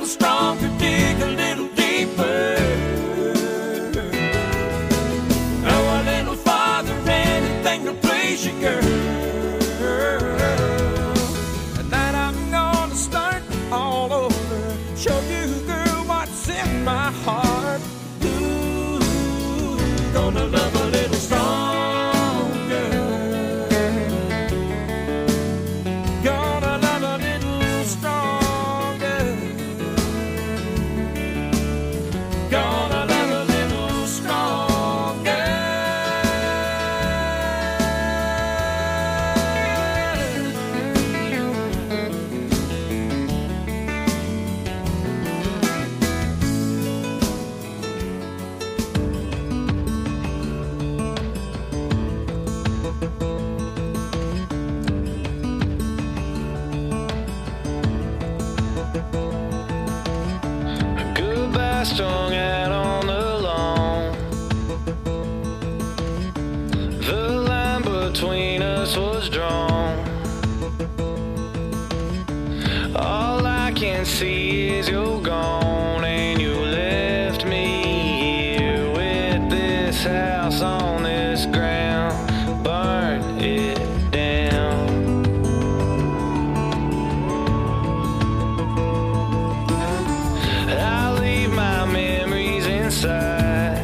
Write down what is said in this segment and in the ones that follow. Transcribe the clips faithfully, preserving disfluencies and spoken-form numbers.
little stronger, dig a little deeper. Go a little farther, anything to please you, girl. Tonight I'm gonna start all over, show you, girl, what's in my heart. Ooh, gonna love a little stronger. Gonna love a little stronger. Gonna love a little stronger. Goodbye strung out on the lawn. The line between us was drawn. All I can see is you're gone, and you left me here with this house on this ground. Burn it down. I leave my memories inside,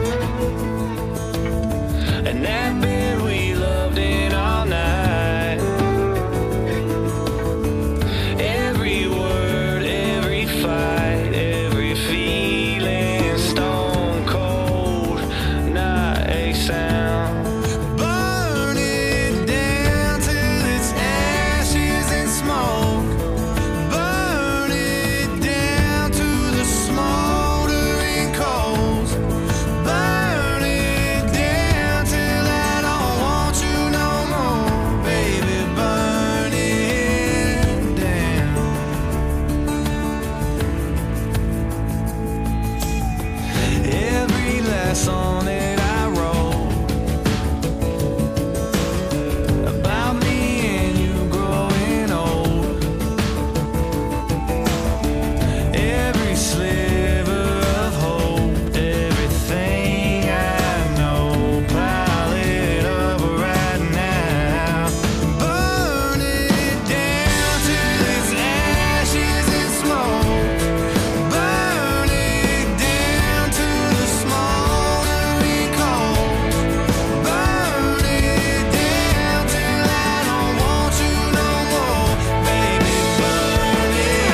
and that bed we loved in all night. Every word, every fight, every feeling, stone cold, not a sound. Burn it down till it's ashes and smoke. Burn it down to the smoldering coals. Burn it down till I don't want you no more, baby. Burn it down. Every last song that I wrote about me and you growing old. Every sliver of hope, everything I know, pile it up right now. Burn it down till it's ashes and smoke. Burn it down to the smoldering coals. Burn it down till I don't want you no more, baby. Burn it down.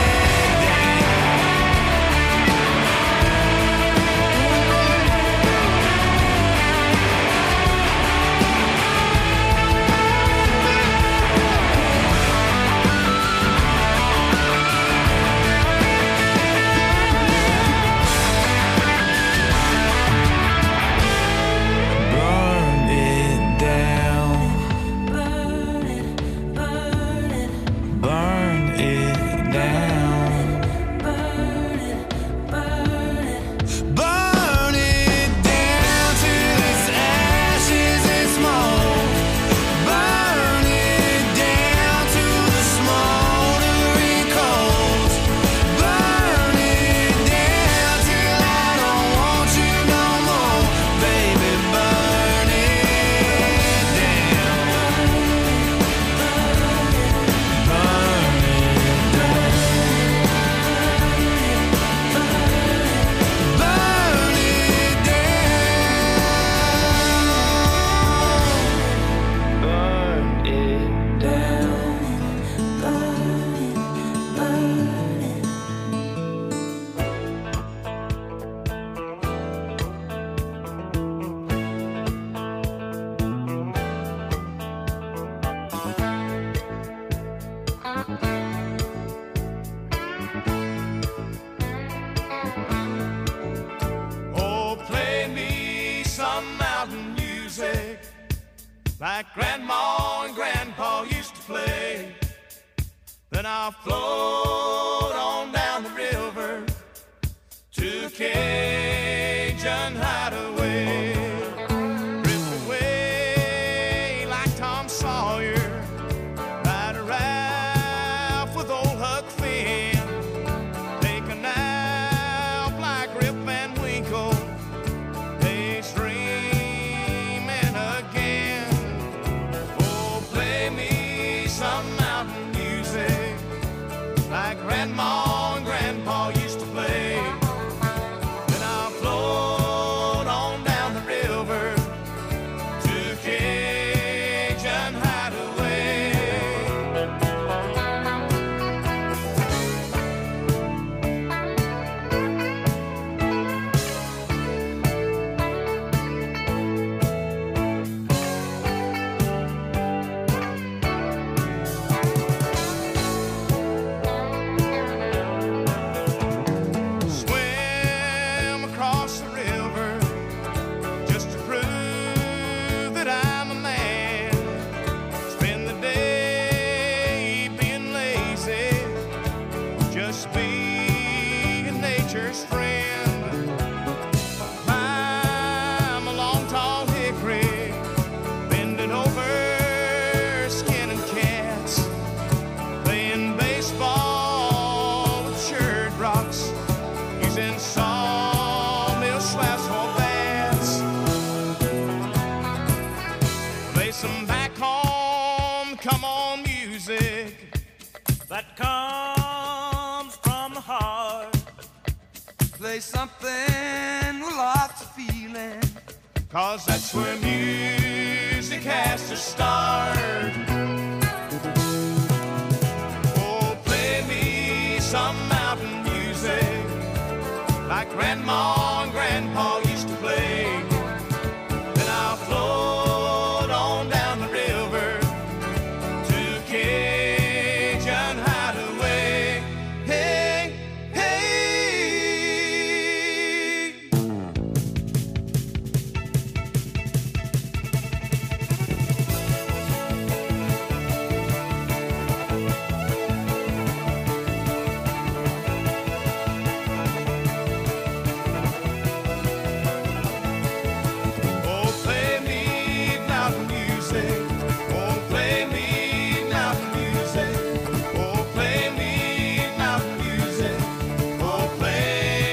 Burn it down. Burn it, burn it, Burn it down. burn it, burn it. Burn it down till it's ashes and smoke. Burn it down to the smoldering coals. Burn it down till I don't want you no more, baby. Burn it down. Burn it Oh, play me some mountain music like Grandma and Grandpa used to play. Then I'll float on down the river to Cajun Hideaway. Drift away like Tom Sawyer, ride a raft with old Huck Finn. like Grandma and Grandpa used to play. Then I'll float on down the river to Cajun Hideaway. Swim across the river just to prove that I'm a man. Spend the day being lazy, just being nature's friend. Climb a long tall hickory, bending over, skinning cats, playing baseball with shirred rocks, using sawmill slaps for bats. Play some back home, come on music that comes from the heart. Play something with lots of feeling, 'cause that's where music has to start. Oh, play me some mountain music like Grandma and Grandpa used to play. Then I'll float on down the river to Cajun Hideaway. Hey, hey. Oh, play me mountain music. Oh, play me mountain music. Oh, play me mountain music. Oh, play.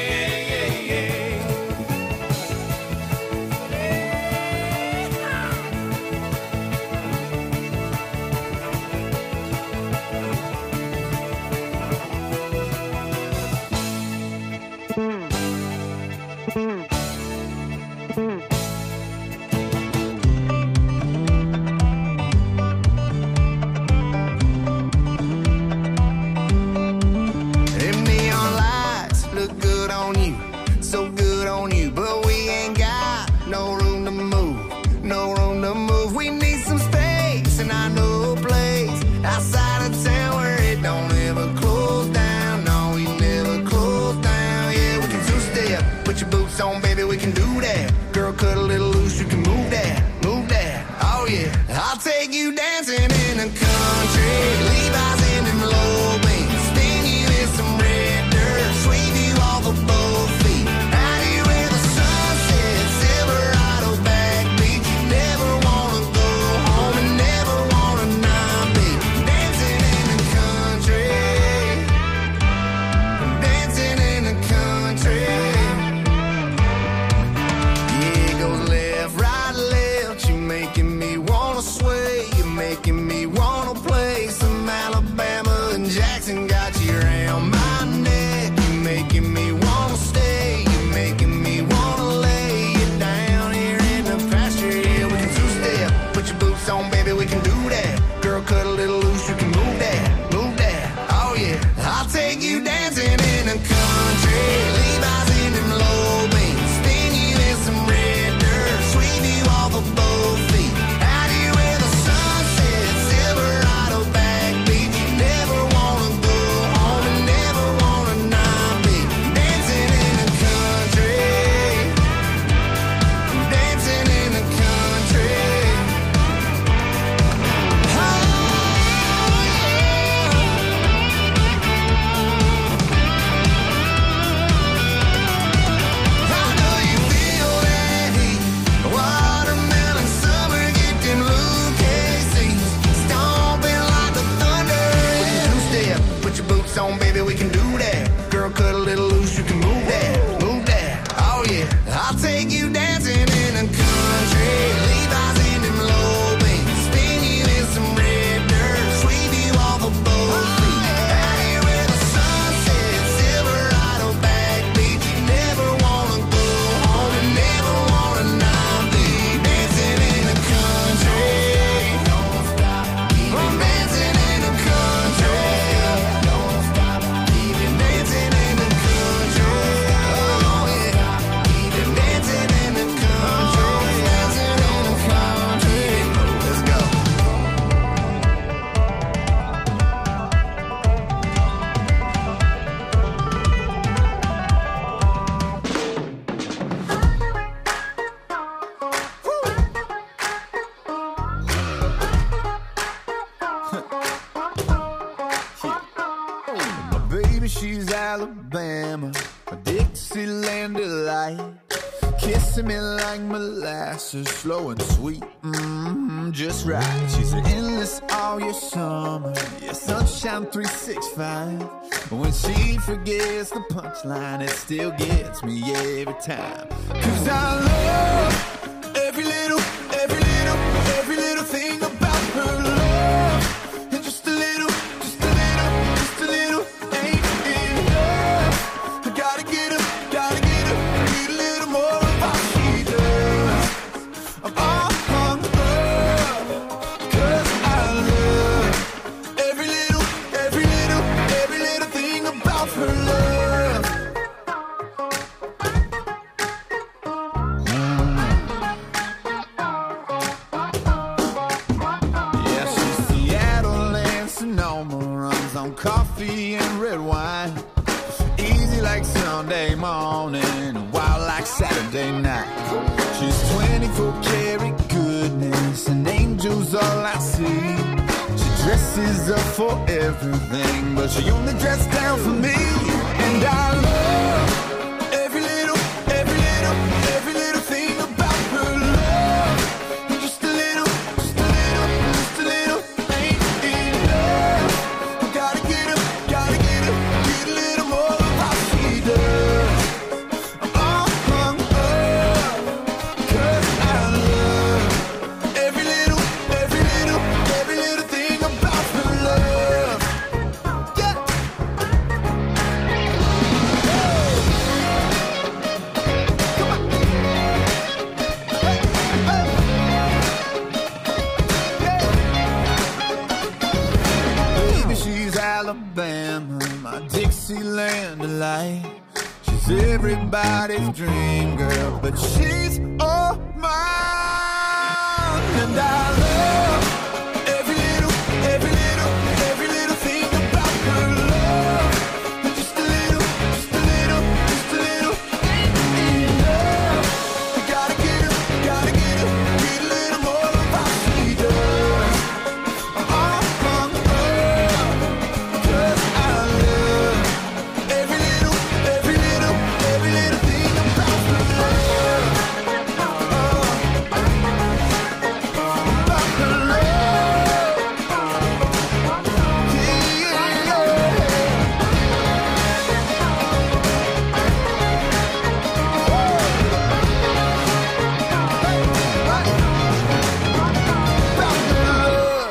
Them neon lights look good on you, so good on you, but we ain't got no room to move, no room to move. We need some space, and I know a place outside of town where it don't ever close down. No, we never close down. Yeah, we can two-step, put your boots on, baby, we can do that. Girl, cut a little loose, you can move that, move that. Oh yeah, I'll take you dancing in the country, Levi's in them low beams, spin you in some red dirt, sweep you off of both feet. Out here where the sun sets, Silverado back beach. Never wanna go home and never wanna not be dancing in the country, dancing in the country. Yeah, it goes left, right, left. You're making me wanna sway. You're making me wanna play some Alabama and Jackson. Got you around my neck. You're making me wanna stay. You're making me wanna lay you down here in the pasture. Yeah, we can two-step. Put your boots on, baby, we can do that. Girl, cut a little loose, you can move that, move that. Oh yeah, I'll take you dancing in the country, Levi's in them low beams, spin you in some red dirt, sweep you off of both feet. Out here where the sun sets, Silverado back beach. Never wanna go home and never wanna not be dancing in the country, dancing in the country. Oh yeah. I know you feel that heat. Watermelon summer, get them Lucasies, stomping like the thunder. We can two-step, put your boots on, baby, we can do that. Girl, cut a little loose, you can move that, move that. Oh yeah, I'll take you dancing in the country, Levi's in them low beams, spin you in some red dirt, sweep you off of both feet. Out here where the sun Baby, she's Alabama, a Dixieland delight. Kissing me like molasses, slow and sweet, mm-hmm, just right. She's endless all your summer, yeah, sunshine three sixty-five. When she forgets the punchline, it still gets me every time. Cause I love every little, every little, every little thing about her love. And just a little, just a little, just a little ain't enough. I gotta get her, gotta get her, need a little more of what she does. I'm all hung up, cause I love every little, every little, every little thing about her love. Yeah, she's Seattle and Sonoma, runs on coffee and red wine. Easy like Sunday morning, wild like Saturday night. She's twenty-four karat goodness, and angels all I see. She dresses up for everything, but she only dresses down for me. And I love every little, every little, every little thing about her love. And just a little, just a little, just a little ain't enough. I gotta get her, gotta get her, get a little more of what she does. I'm all hung up, cause I love every little, every little, every little thing about her love. Yeah. Come on. Hey, hey. Yeah. Baby, she's Alabama, my Dixieland delight. She's everybody's dream girl, but she's all mine. And I love every little, every little, every little thing about her love. And just a little, just a little, just a little ain't enough. I gotta get her, gotta get her, get a little more of what she does. I'm all hung up, cause I love every little, every little, every little thing about her love. About her love. Yeah, yeah, yeah. About her love.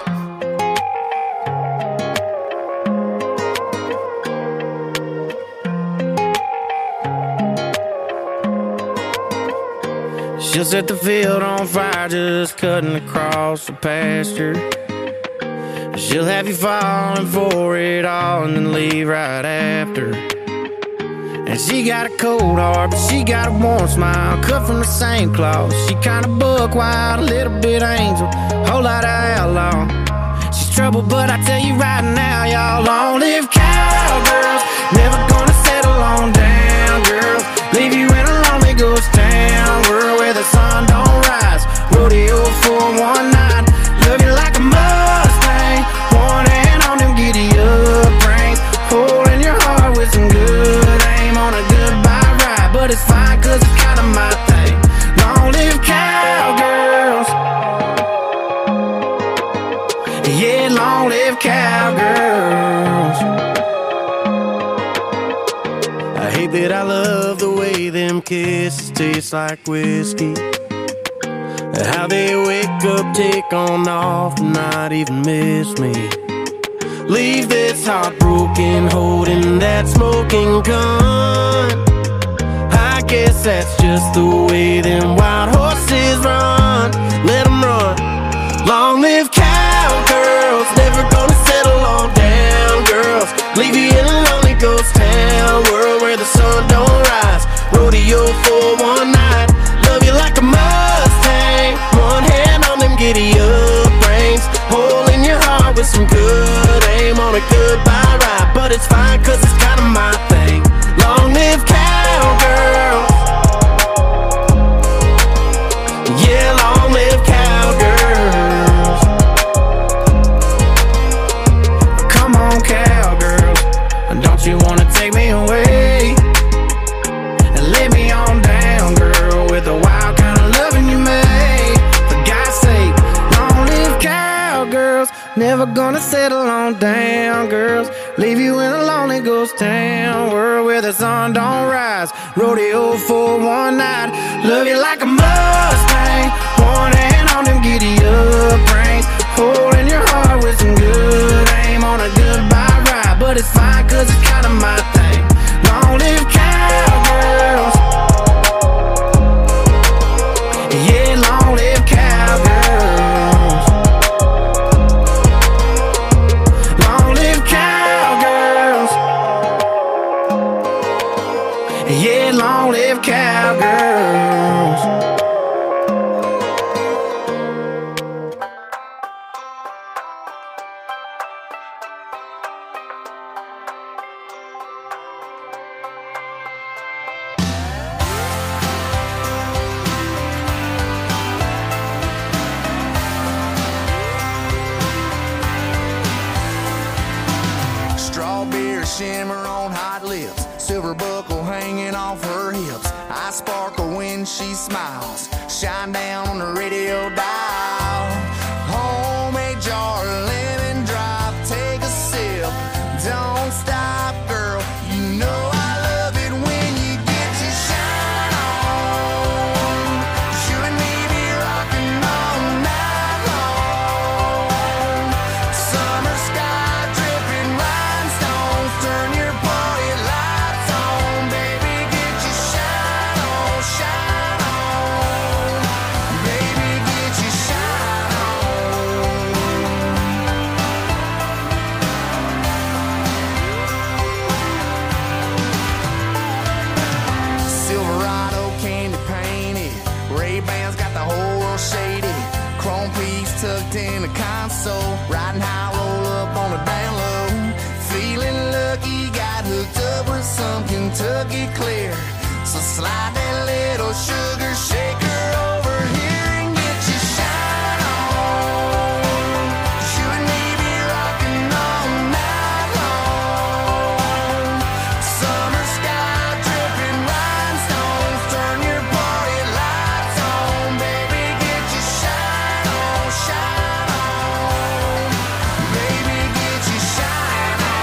She'll set the field on fire just cutting across the pasture. She'll have you falling for it all and then leave right after. And she got a cold heart, but she got a warm smile, cut from the same cloth. She kinda buck wild, a little bit angel, whole lot of outlaw. She's trouble, but I tell you right now, y'all, long live cowgirls. Never gonna settle on down, girls. Leave you in a lonely ghost town, world where the sun don't rise. Rodeo for one night, love you like a Mustang. One hand on them giddy up reins, holding your heart with some good aim on a goodbye ride. But it's fine, cause it's kinda my thing. Long live cowgirls. Yeah, long live cowgirls. I hate that I love the way them kisses taste like whiskey. How they wake up, take on off, and not even miss me. Leave this heartbroken, holding that smoking gun. I guess that's just the way them wild horses run. Let them run. Long live cowgirls, never gonna settle on down, girls. Leave you in a lonely ghost town, world where the sun don't rise. Rodeo for one night, love you like a Mustang. One hand on them giddy up reins, holding your heart with some good aim on a goodbye ride. But it's fine, cause it's kinda my thing. Long live cowgirls. Yeah, long live cowgirls. Don't you wanna take me away and lay me on down, girl, with the wild kind of loving you made? For God's sake, long live cowgirls. Never gonna settle on down, girls. Leave you in a lonely ghost town, world where the sun don't rise. Rodeo for one night. Love you like a Mustang, one hand on them giddy up reins, holding your heart with some good aim on a goodbye ride. But it's fine, cause it's kinda my thing. Long live cowgirls. Yeah, long live cowgirls. Long live cowgirls. Yeah, long live cowgirls. Strawberry shimmer on hot lips, silver buckle hanging off her hips. I sparkle when she smiles, shine down on the radio dial. Homemade jar of lemon drop, take a sip, don't stop, girl. You know I love it when you get your shine on. You and me be rocking all night long. Summer sky dripping rhinestones, turn your party lights on. Baby, get your shine on, shine on. Baby, get your shine on. Silverado candy painted, Ray-Bans got the whole world shaded. Chrome piece tucked in the console, riding high, roll up on the down low. Feeling lucky, got hooked up with some Kentucky clear. So slide that little sugar shaker over here and get your shine on. You and me be rocking all night long. Summer sky dripping rhinestones, turn your party lights on. Baby, get your shine on, shine on. Baby, get your shine on.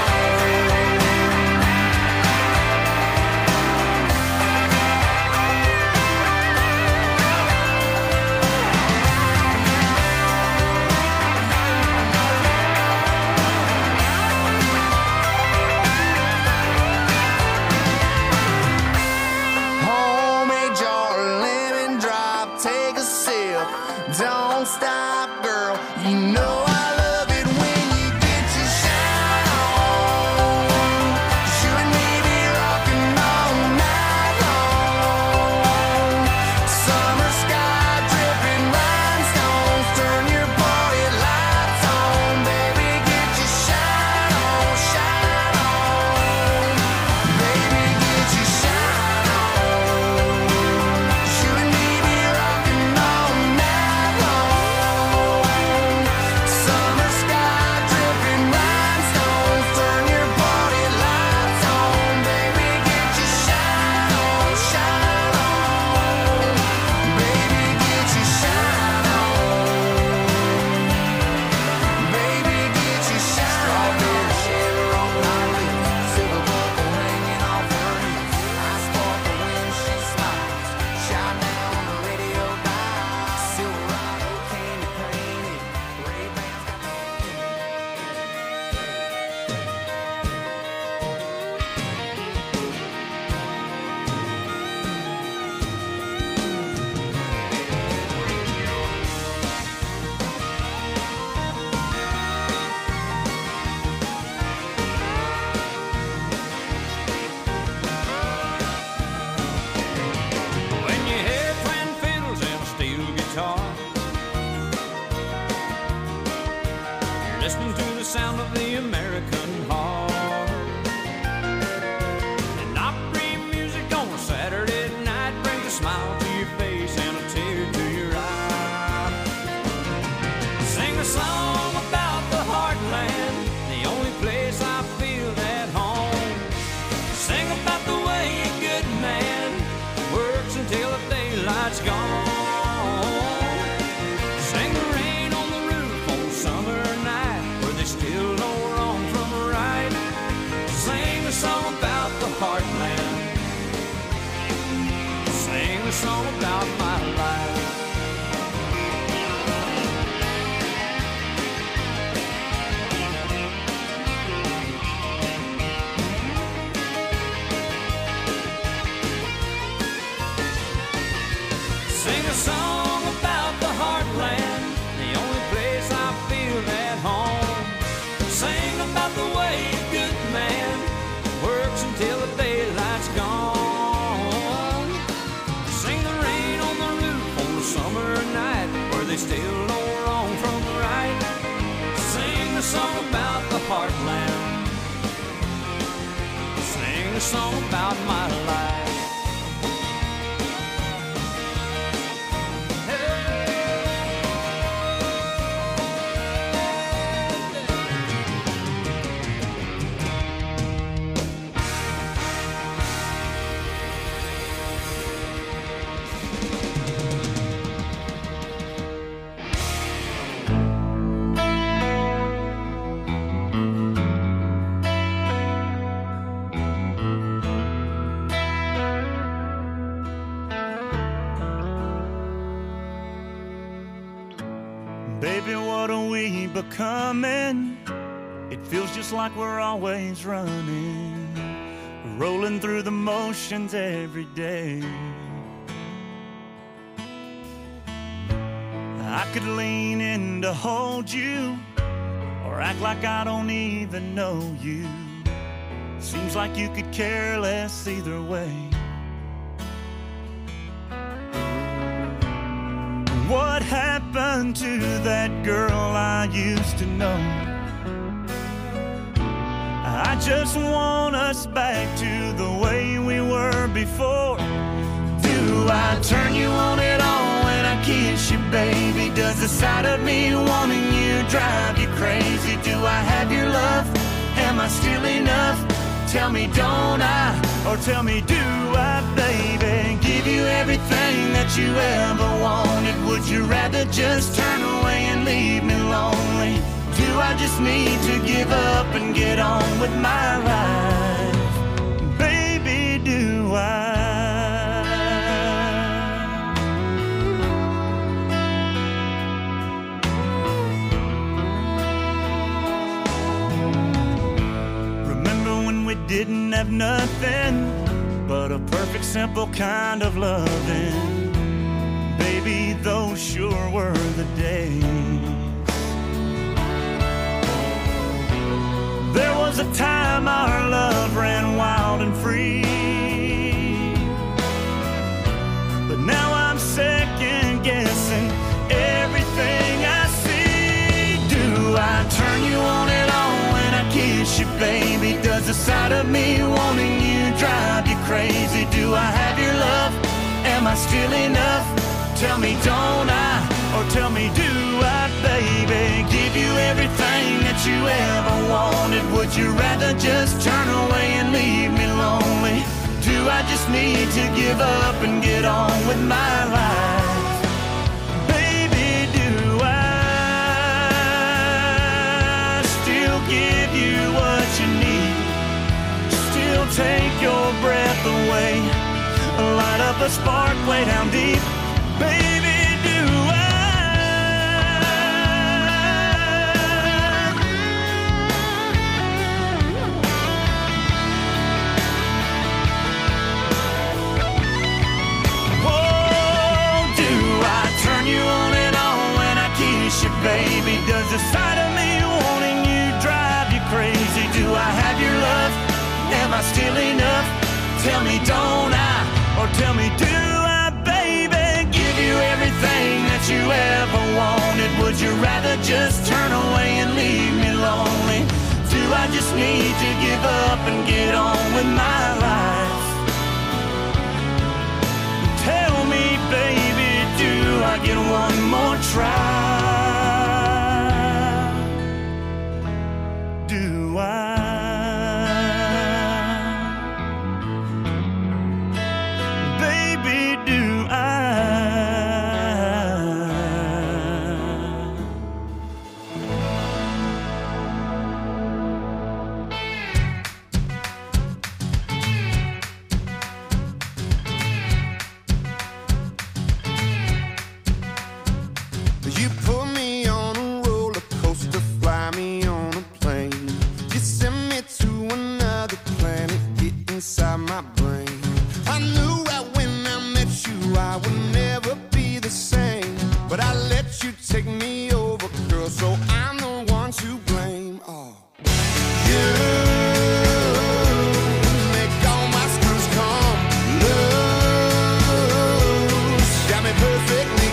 song about my life. Sing a song about the heartland, the only place I feel at home. Sing about the way a good man works until the daylight's gone. Sing the rain on the roof on the summer night, where they still know wrong from right. Sing the song about the heartland. Sing the song about my life. Baby, what are we becoming? It feels just like we're always running, rolling through the motions every day. I could lean in to hold you, or act like I don't even know you. Seems like you could care less either way. What happened to that girl I used to know? I just want us back to the way we were before. Do I turn you on at all when I kiss you, baby? Does the sight of me wanting you drive you crazy? Do I have your love? Am I still enough? Tell me, don't I? Or tell me, do I, baby? Give you everything that you ever wanted. Would you rather just turn away and leave me lonely? Do I just need to give up and get on with my life? Baby, do I? Didn't have nothing but a perfect, simple kind of loving. Baby, those sure were the days. There was a time our love ran wild and free, but now I'm second guessing everything I see. Do I turn you on at all when I kiss you, baby? Does the sight of me wanting you drive you crazy? Do I have your love? Am I still enough? Tell me, don't I? Or tell me, do I, baby? Give you everything that you ever wanted. Would you rather just turn away and leave me lonely? Do I just need to give up and get on with my life? Baby, do I still give you what you need? Still take your breath away, light up a spark way down deep. Baby, do I? Oh, do I turn you on and on when I kiss you, baby? Does the sight of me wanting you drive you crazy? Do I have your love? Am I still enough? Tell me, don't I? Or tell me, do I, baby? Give you everything that you ever wanted. Would you rather just turn away and leave me lonely? Do I just need to give up and get on with my life? Tell me, baby, do I get one more try? Do I? take me over, girl, so I'm the one to blame. Oh, you make all my screws come loose, got me perfectly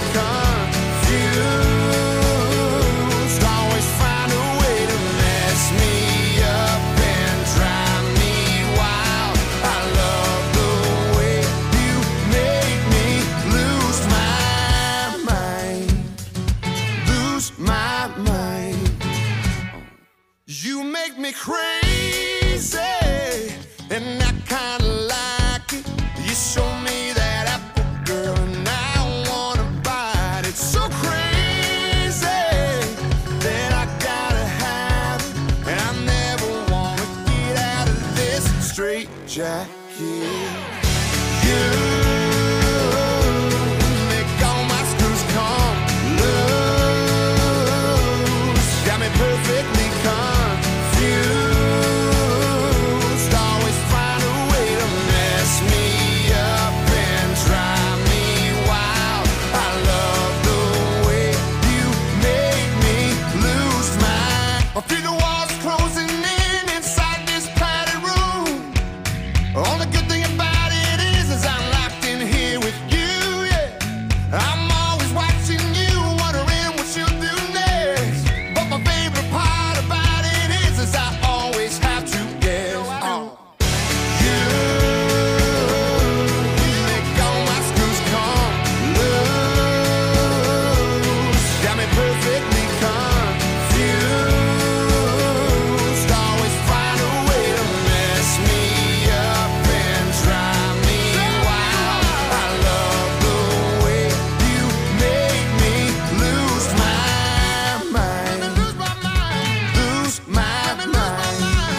confused. Always find a way to mess me up and drive me wild. I love the way you make me lose my mind, lose my mind. You make me crazy, and I kinda like it. You show me that apple, girl, and I wanna bite it. So crazy that I gotta have it, and I never wanna get out of this straight jacket. You make all my screws come loose, got me perfectly confused. Always find a way to mess me up and drive me wild. I love the way you make me lose my. I feel the walls closing in inside this padded room. Only good thing about it is, is I'm locked in here with you, yeah. I'm always watching you, wondering what you'll do next. But my favorite part about it is, is I always have to guess. Oh. You make all my screws come loose, got me perfectly confused. Always find a way to mess me up and drive me wild. I love the way you make me lose my mind, lose my mind, lose my mind,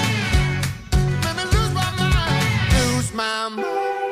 lose my mind, lose my mind.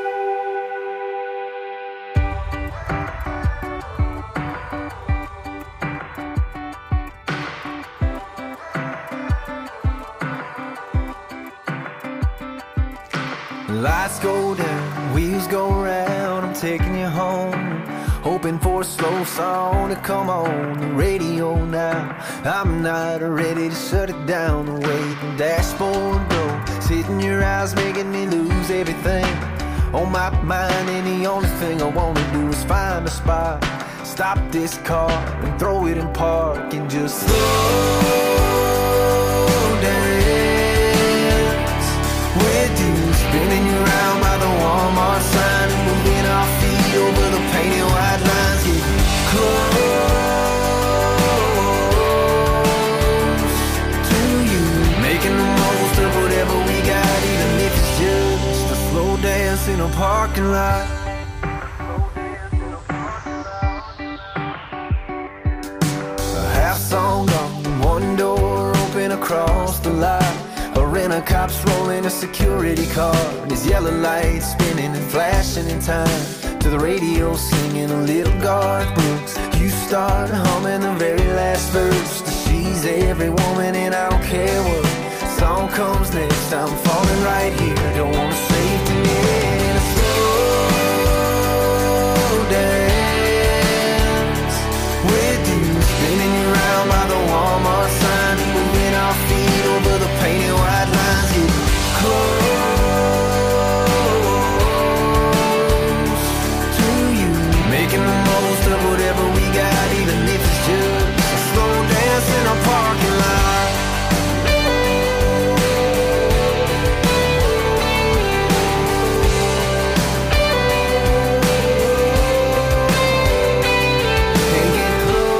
Lights go down, wheels go round, I'm taking you home. Hoping for a slow song to come on the radio now. I'm not ready to shut it down the way the dashboard goes. Hitting your eyes, making me lose everything on my mind. And the only thing I wanna do is find a spot, stop this car and throw it in park and just slow dance with you. Spinning you around by the Walmart sign and moving our feet over the painted white lines. Getting close to you, making the most of whatever we got, even if it's just a slow dance in a parking lot. A half song gone, one door open across the lot. A rent-a-cop's rolling a security car, and his yellow lights spinning and flashing in time to the radio singing a little Garth Brooks. You start humming the very last verse to She's Every Woman, and I don't care what song comes next, I'm falling right here. Don't wanna save to end a slow dance with you, spinning you around by the Walmart sign and moving our feet over the painted white lines. Getting close to you, making the most of whatever we got, even if it's just a slow dance in a parking lot. And get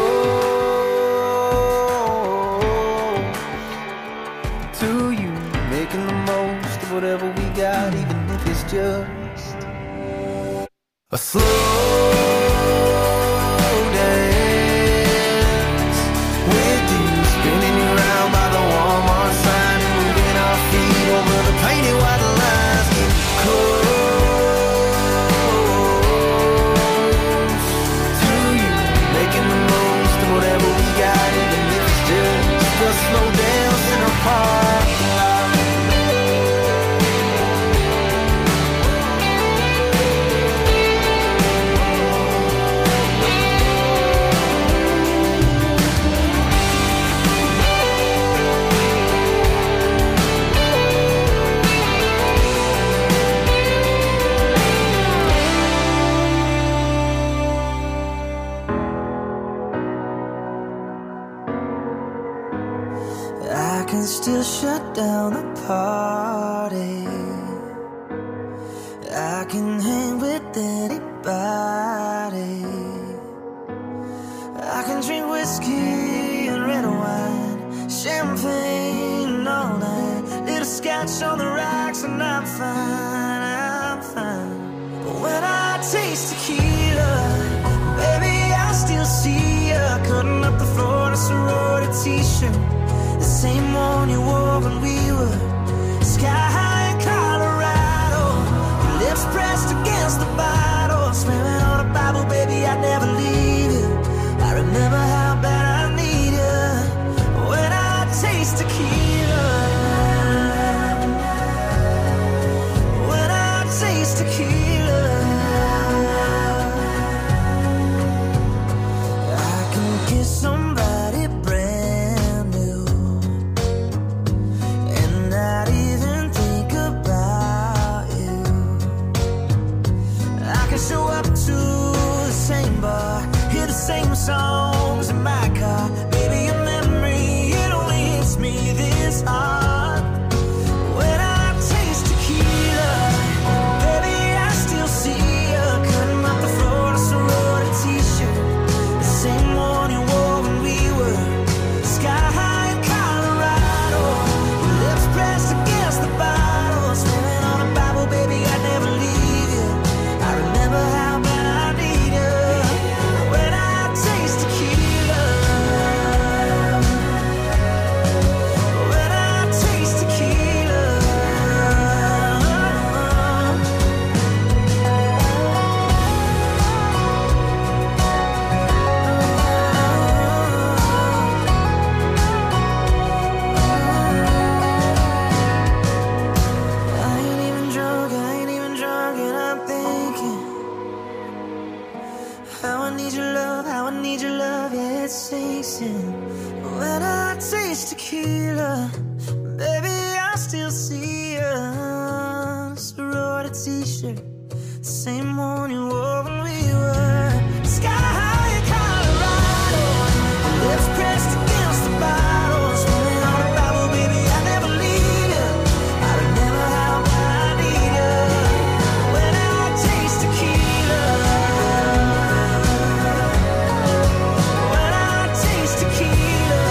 close to you, making the most of whatever we got, even if it's just a slow dance with you, spinning you around by the Walmart sign and moving our feet over the painted white lines. Getting close to you, making the most of whatever we got, even if it's just a slow dance in a parking lot. shut down the party. I can hang with anybody. I can drink whiskey and red wine, champagne all night, little scotch on the rocks, and I'm fine, I'm fine. But when I taste tequila, baby, I still see you cutting up the floor in a sorority t-shirt, the same one you wore when we were sky high in Colorado. Your lips pressed against the bottle, swearing on a Bible, baby, I'd never leave you. I remember how bad I need you when I taste tequila. When I taste tequila, I can kiss somebody brand new and not even think about you. I can show up to the same bar, hear the same songs in my car. Baby, your memory, it only hits me this hard. When I taste tequila, baby, I still see you cutting up the floor in a sorority t-shirt, the same one you wore when we were sky high in Colorado. Your lips pressed against the bottle, swearing on a Bible, baby, I'd never leave you. I remember how bad I need you when I taste tequila. When I taste tequila. I ain't even drunk, I ain't even drunk, and I'm thinking how I need your love, how I need your love, yeah, it sinks in. When I taste tequila, baby, I still see you. Sorority t-shirt, the same one you wore when we were sky high in Colorado. Lips pressed against the bottle, swimming on a Bible, baby, I never leave you. I remember how bad I need you when I taste tequila. When I taste tequila.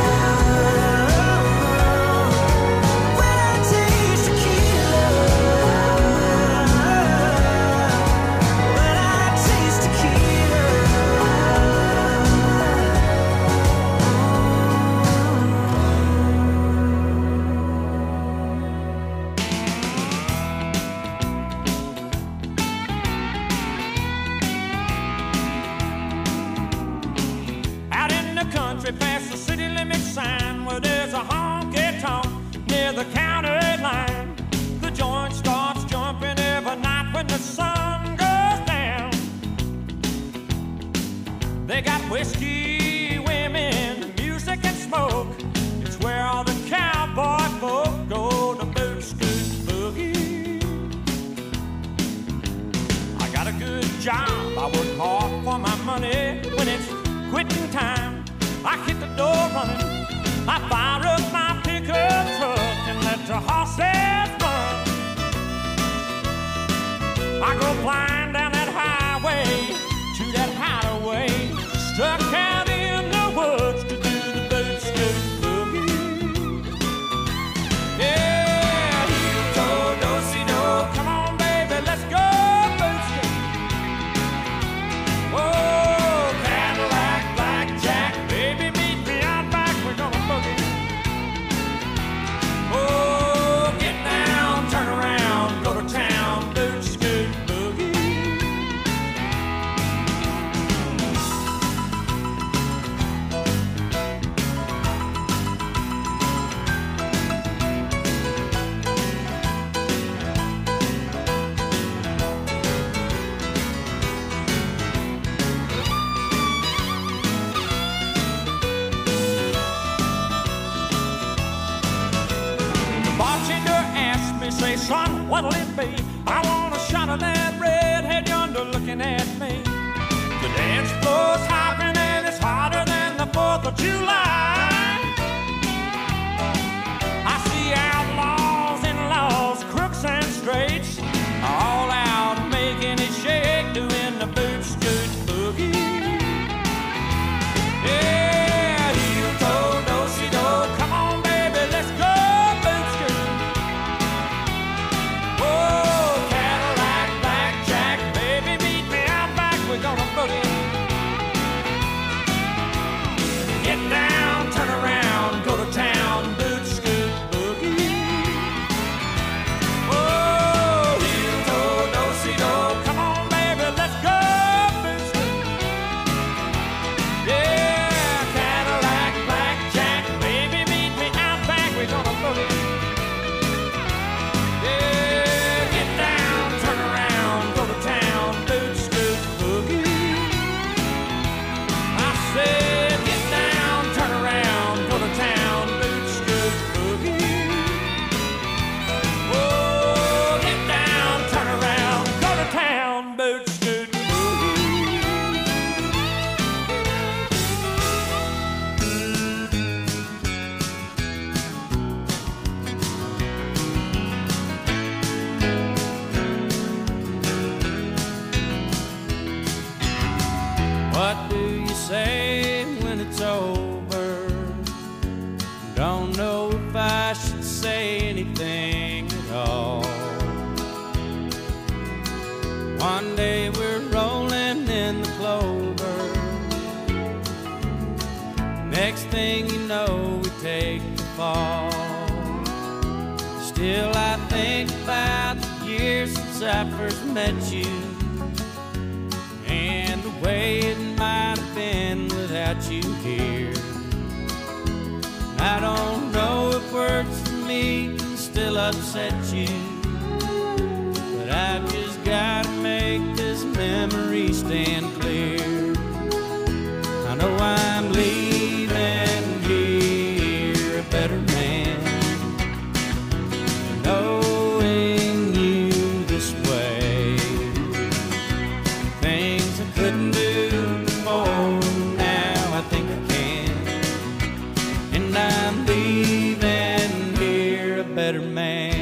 When I taste tequila. When I taste tequila. Out in the country past the city limit sign where there's a honky-tonk near the county line. The joint starts jumping every night when the sun goes down. They got whiskey, women, music and smoke. It's where all the cowboy folk go to boot scoot boogie. I got a good job, I work hard for my money. When it's quitting time, I hit the door running. I fire up my pickup truck and let the horses run. I go flying down that highway to that hideaway, stuck out in the woods to do the boot scoot boogie. Yeah, heel toe, do-si-do, come on baby, let's go boot scoot. Oh, Cadillac, blackjack, baby, meet me out back, we're gonna boogie. Oh, get down, turn around, go to town, boot scoot boogie. Say, son, what'll it be? I want a shot of that redhead yonder looking at me. The dance floor's hopping and it's hotter than the fourth of July. I see weights, all out making it shake, doing the boot scoot boogie. Yeah, heel toe, do-si-do, come on baby, let's go boot scoot. Oh, Cadillac, blackjack, baby, meet me out back, we're gonna boogie. Get down, turn around, go to town, boot scoot boogie. Oh, heel toe, do-si-do, come on baby, let's go boot scoot. Yeah, Cadillac, blackjack, baby, meet me out back, we're gonna boogie. Yeah, get down, turn around, go to town, boot scoot boogie. I said, get down, turn around, go to town, boot scoot boogie. Oh, get down, turn around, go to town, boot scoot boogie. What do you say when it's over? Don't know if I should say anything at all. One day we're rolling in the clover. Next thing you know, we take the fall. Still I think about the years since I first met you, and the way it might have been without you here. I don't know if words for me can still upset you, but I've just gotta make this memory stand clear. I know I'm leaving here a better man, knowing you this way. Things I couldn't do before, now I think I can. And I'm leaving here a better man.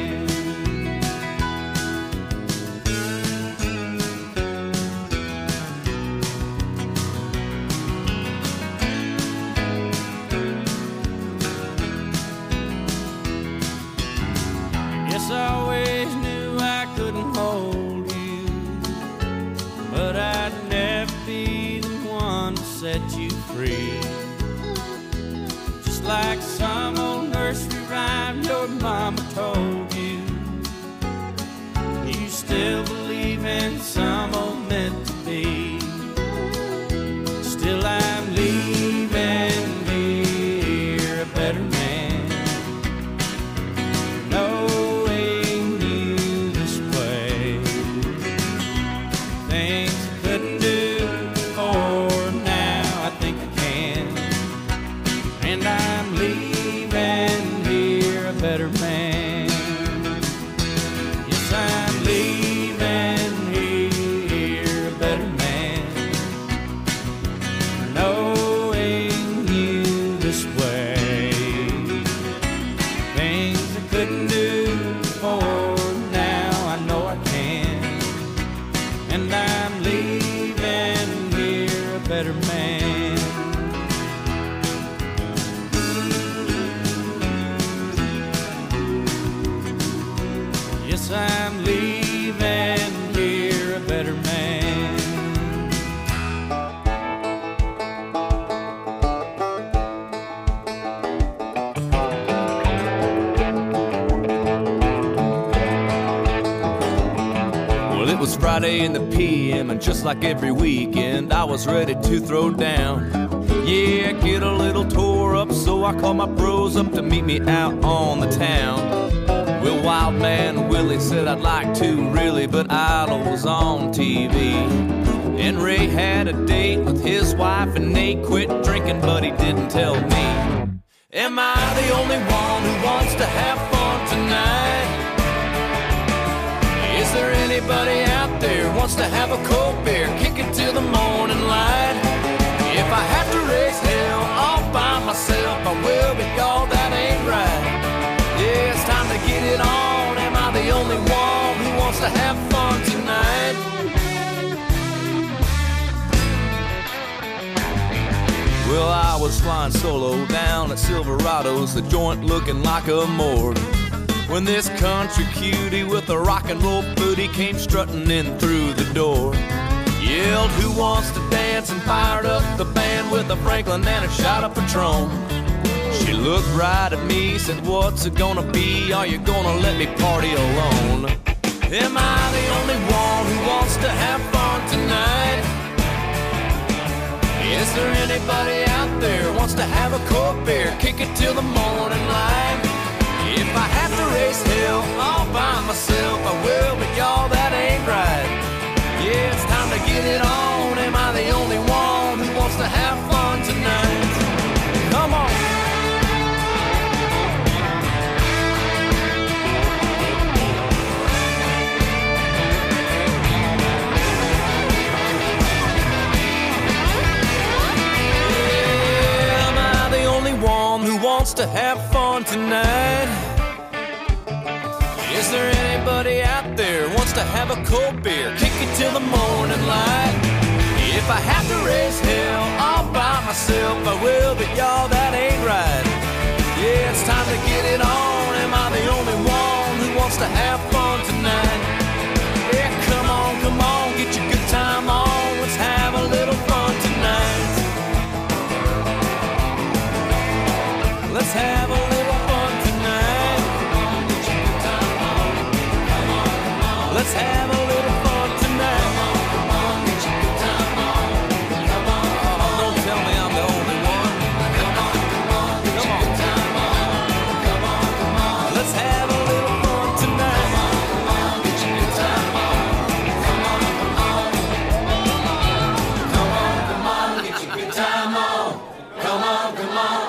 Yes, I always knew I couldn't hold you, but I'd never be the one to set you free. Just like some old nursery rhyme your mama told you, you still believe in some old meant to be. Still I'm leaving here a better man, knowing you this way. Things I couldn't do before, now I think I can. And I'm leaving here a better man. Yes, I'm leaving here a better man, knowing you this way. Things I couldn't do before, now I know I can. And I'm leaving here a better man. Yes, I'm leaving here a better man. Well, it was Friday in the P M, and just like every weekend, I was ready to throw down. Yeah, get a little tore up, so I called my bros up to meet me out on the town. Well, Wild Man Willie said I'd like to really, but Idol was on T V. And Ray had a date with his wife, and Nate quit drinking, but he didn't tell me. Am I the only one who wants to have fun tonight? Is there anybody out there who wants to have a cold beer, kick it till the morning light? If I have to raise hell all by myself, I will, but y'all, that ain't right. Yeah, it's time to get it on. Am I the only one who wants to have fun tonight. Well, I was flying solo down at Silverado's, the joint looking like a morgue, when this country cutie with a rock and roll booty came strutting in through the door. Yelled, who wants to dance, and fired up the band with a Franklin and a shot of Patron. She looked right at me, said, what's it gonna be? Are you gonna let me party alone? Am I the only one who wants to have fun tonight? Is there anybody out there who wants to have a cold beer, kick it till the morning light? If I have to raise hell all by myself, I will, but y'all, that ain't right. Yeah, it's time to get it on. Am I the only one who wants to have fun tonight? Come on. Wants to have fun tonight? Is there anybody out there wants to have a cold beer, kick it till the morning light? If I have to raise hell all by myself, I will, but y'all, that ain't right. Yeah, it's time to get it on. Am I the only one who wants to have fun tonight? Yeah, come on, come on, get your good time on. Let's have a little fun tonight. Let's have a little fun tonight. Let's have a little fun tonight. Don't tell me I'm the only one. Come on. Let's have a little fun tonight. Come on, come on, get your good time on. Come on, come on.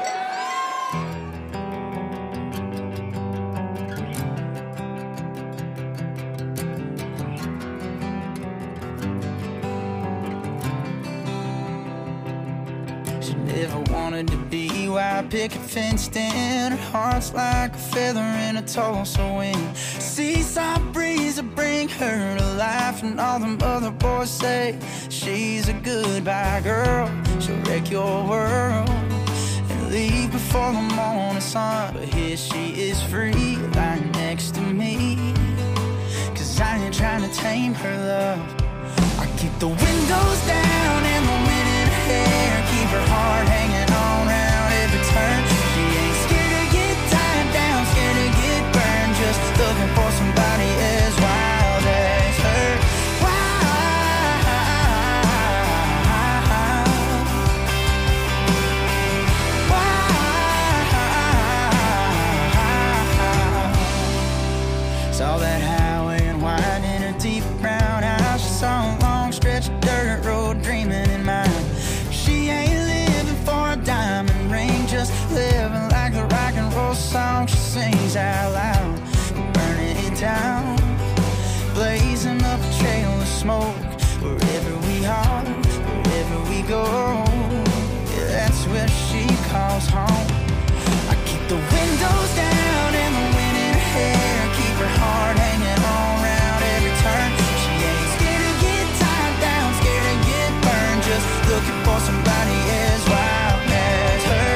Never wanted to be wild picket fenced in. Her heart's like a feather in a Tulsa wind. Seaside breeze will bring her to life, and all them other boys say she's a goodbye girl. She'll wreck your world and leave before the morning sun. But here she is free, lying next to me, 'cause I ain't trying to tame her love. I keep the windows down and the wind in her hair, keep her heart hanging on round every turn. She ain't scared to get tied down, scared to get burned, just looking for somebody as wild as her. Wild, wild. Saw that highway and wine in her deep brown eyes. She saw a long stretch of dirt road dreaming in mind. She ain't living for a diamond ring, just living like the rock and roll song she sings out loud. Burning it down, blazing up a trail of smoke. Wherever we are, wherever we go, yeah, that's where she calls home. I keep the windows down and the wind in her hair, keep her heart hanging on round every turn. She ain't scared to get tied down, scared to get burned, just looking for somebody as wild as her.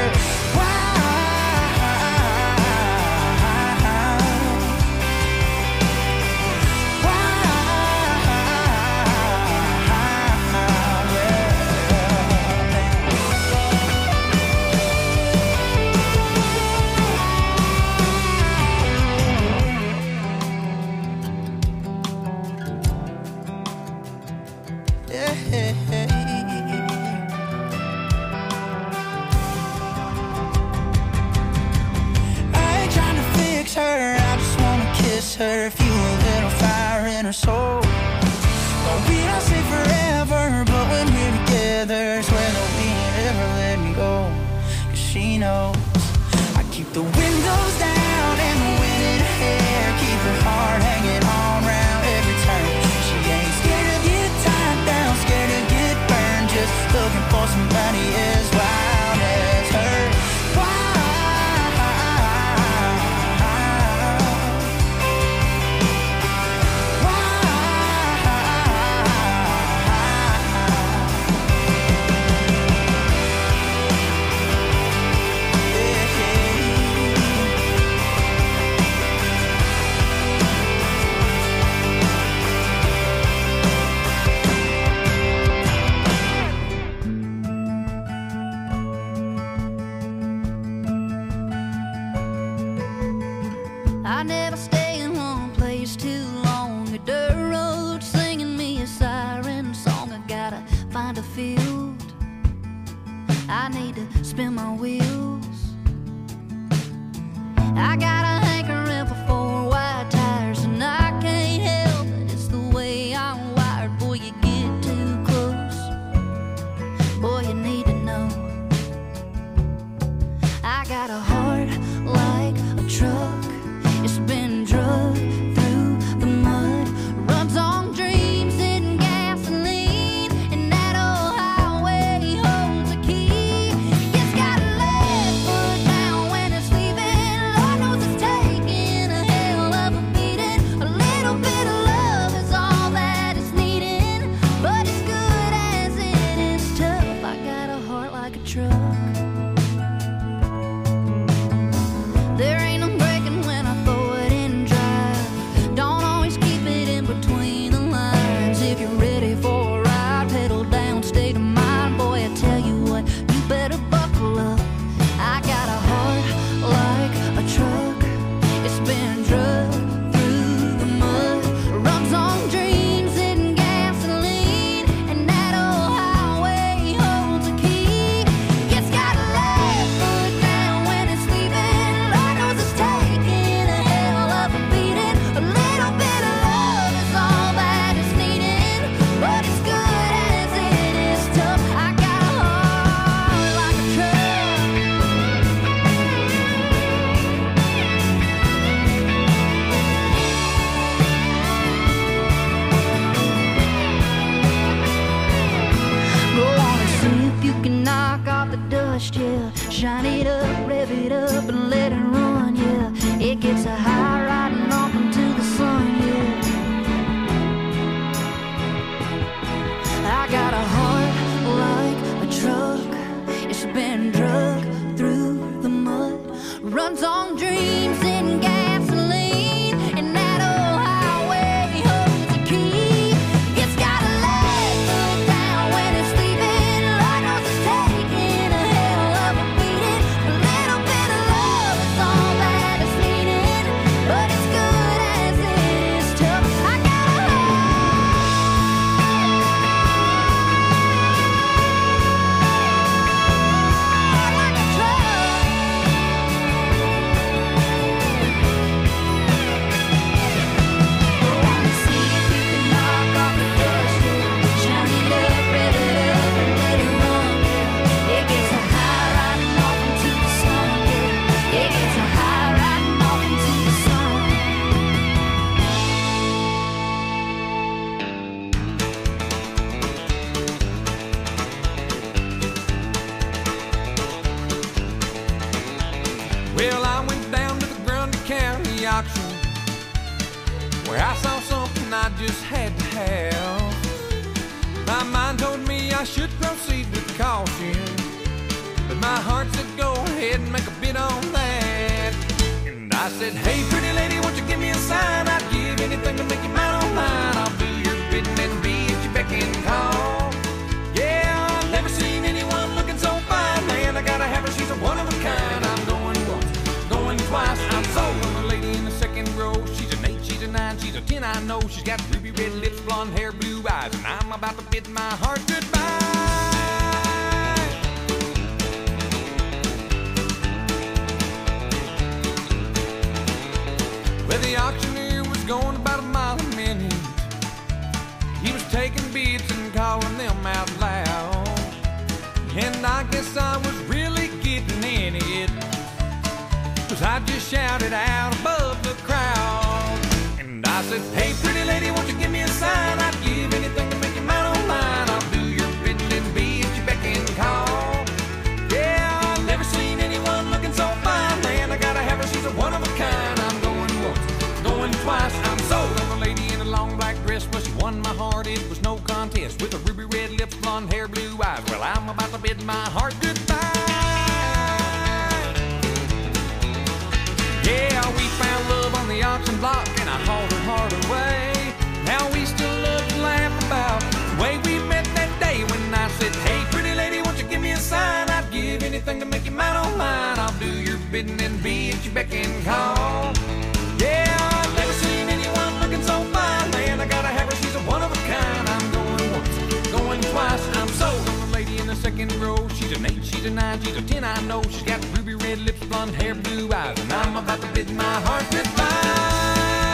Her, feel a little fire in her soul. Well, we don't say forever, but when we're together, swear that we ain't ever let me go. 'Cause she knows I keep the windows down and the wind in her hair, keep her heart hanging on round every turn. She ain't scared to get tied down, scared to get burned, just looking for somebody as wild as her. Wild, I need to spin my wheels. I got a hankering for four wide tires, and I can't help it, it's the way I'm wired. Boy, you get too close, boy, you need to know. I got a heart like a truck, it's been drugged through the mud, runs on dreams and gasoline, and that old highway holds a key. It's got a left foot down when it's leaving. Lord knows it's taking a hell of a beating. A little bit of love is all that it's needing, but as good as it is tough, I got a heart like a truck. There ain't no breaking when I throw it in drive. Don't always keep it in between the lines. If you're ready for a ride, pedal down, state of mind. Boy, I tell you what, you better buckle up. I got a heart like a truck, it's been drugged through the mud, runs on dreams and gasoline, and that old highway holds a key. It's got a left foot down when it's leaving. Lord knows it's taking a hell of a beating. A little bit of love is all that it's needing, but as good as it is tough, I got a heart like a truck. Go on and see if you can knock off the dust, yeah. Shine it up, rev it up, and let it run, yeah. It gets a high riding off into the sun, yeah. I got a heart like a truck, it's been drugged through the mud, runs on dreams and gasoline, and that old highway holds a key. It's got a left foot down when it's leaving. Lord knows it's taking a hell of a beating. A little bit of love is all that it's needed, but as good as it is tough, I got a heart like a truck. Go on and see if you can knock off the dust, yeah. Shine it up, rev it up, and let it run, yeah. It gets a high riding off into the sun, yeah. It gets a high riding off into the sun. Well, I went down to the Grundy County auction where I saw something I just had to have. My mind told me I should proceed with caution, but my heart said go ahead and make a bid on that. And I said, hey, pretty lady, won't you give me a sign? I'd give anything to make you mine on mine. I'll do your bidding and be at your beck and call. Yeah, I've never seen anyone looking so fine, man. I gotta have her, she's a one of a kind. I'm going once, going twice. I'm sold on the lady in the second row. She's an eight, she's a nine, she's a ten, I know. She's got ruby red lips, blonde hair, blue eyes, and I'm about to bid my heart goodbye. Well, the auctioneer was going about a mile a minute. He was taking bids and calling them out loud, and I guess I was really getting in it, 'cause I just shouted out above the crowd. And I said, hey, pretty lady, won't you give me a sign? I'd give anything to make you mine on mine. I'll do your bidding and be at your beck and call. Yeah, I've never seen anyone looking so fine, man. I gotta have her, she's a one of a kind. I'm going once, going twice. I'm sold on the lady in a long black dress. Well, she won my heart, it was no contest. With her ruby red lips, blonde hair, blue eyes. Well, I'm about to bid my heart goodbye. Yeah, we found love on the auction block, and I hauled her heart away. Now we still love to laugh about the way we met that day when I said, hey, pretty lady, won't you give me a sign? I'd give anything to make you mine on mine. I'll do your bidding and be at your beck and call. Yeah, I've never seen anyone looking so fine, man. I gotta have her, she's a one of a kind. I'm going once, going twice. I'm sold on the lady in the second row. She's an eight, she's a nine, she's a ten, I know. She's got ruby red lips, blonde hair, blue eyes, and I'm about to bid my heart goodbye.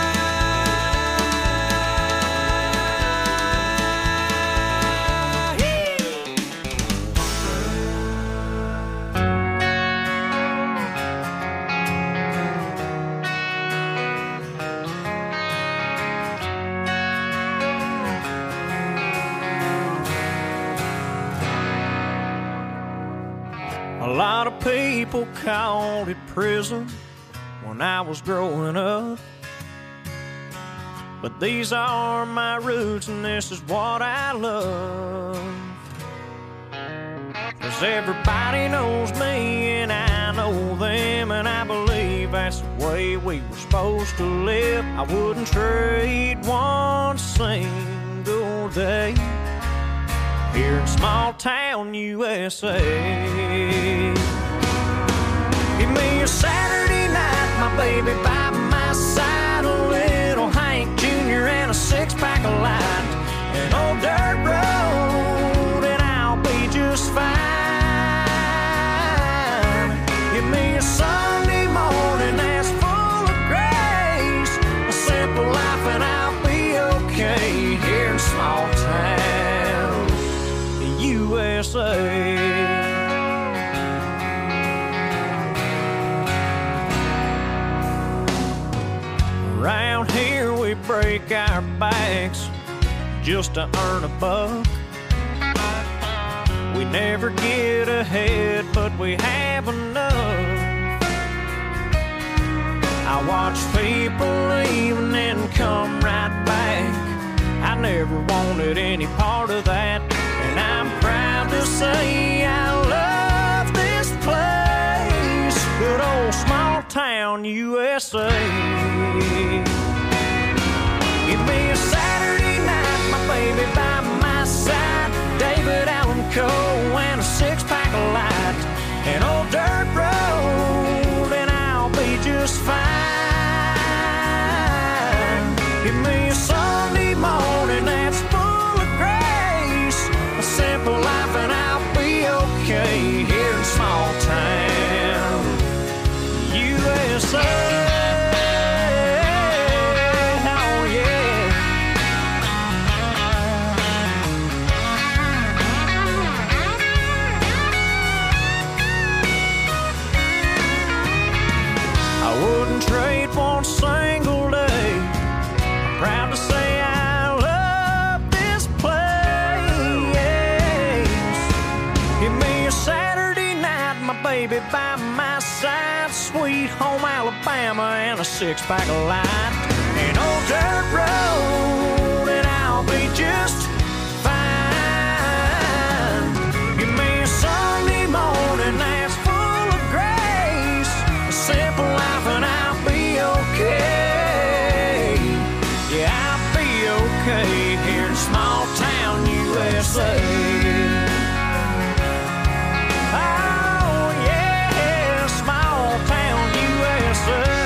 A lot of people called it prison when I was growing up, but these are my roots and this is what I love. 'Cause everybody knows me and I know them, and I believe that's the way we were supposed to live. I wouldn't trade one single day here in small town U S A. Give me a Saturday night, my baby by my side, a little Hank Junior and a six-pack of light, an old dirt road, and I'll be just fine. Give me a Sunday morning that's full of grace, a simple life, and I'll be okay here in small town U S A. Around here we break our backs just to earn a buck. We never get ahead, but we have enough. I watch people leave and then come right back. I never wanted any part of that, and I'm proud to say I love this place, good old small town U S A. Give me a Saturday night, my baby by my side, David Allan Coe and a six-pack of light, an old dirt road, and I'll be just fine. Give me a Sunday morning that's full of grace, a simple life, and I'll be okay here in small town U S A. Trade one single day. I'm proud to say I love this place. Give me a Saturday night, my baby by my side, sweet home Alabama and a six-pack of light, an old dirt road, and I'll be just fine. Give me a Sunday morning that's full of grace, a simple life, and I'll okay. Yeah, I'll be okay here in small town U S A. Oh yeah, small town U S A.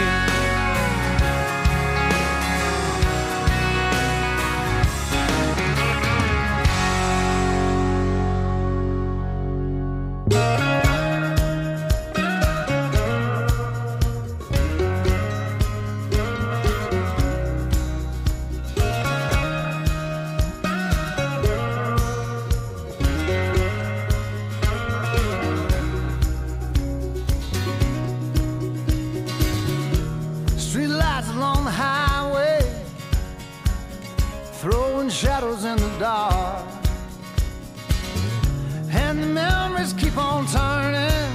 Shadows in the dark, and the memories keep on turning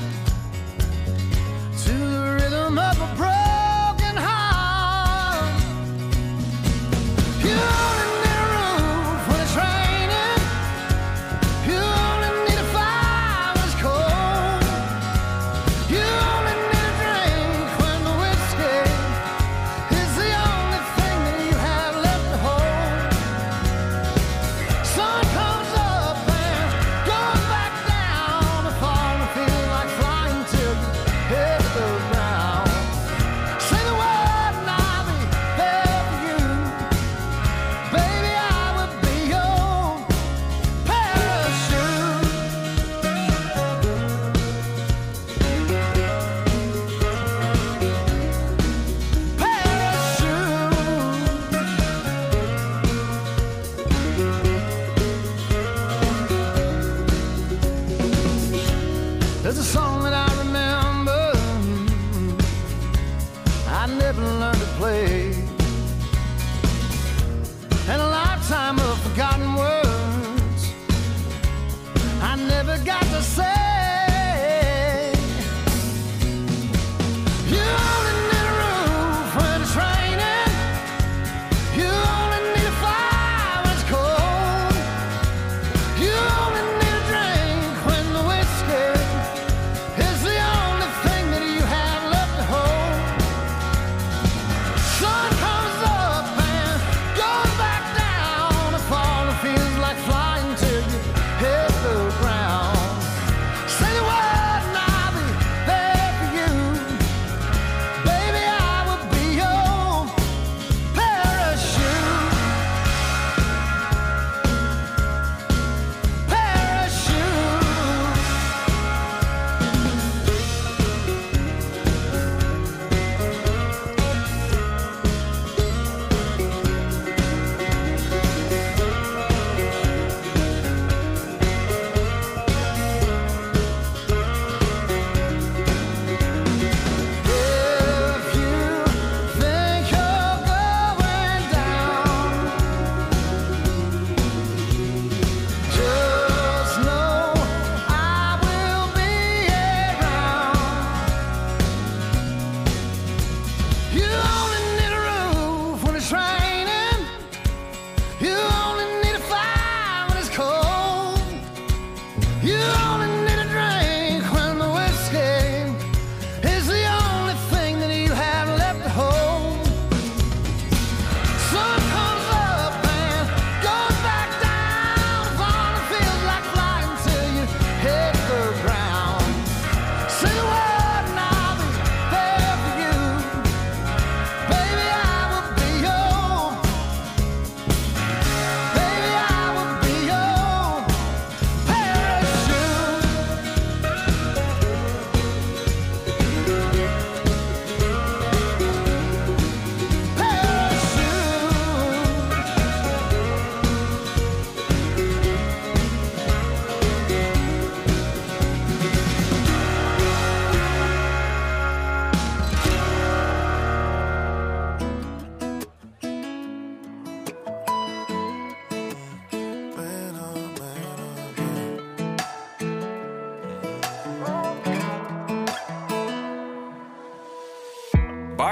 to the rhythm of a broken heart. You only need a roof when it's raining, you only need a fire when it's cold, you only need a drink when the whiskey is the only thing that you have left to hold. Sun comes up and goes back down, the fall and feel like flying till you hit the ground. Say the word and I'll be there for you.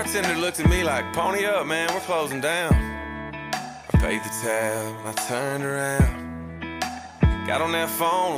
bartender looked at me like, pony up, man, we're closing down. I paid the tab and I turned around. Got on that phone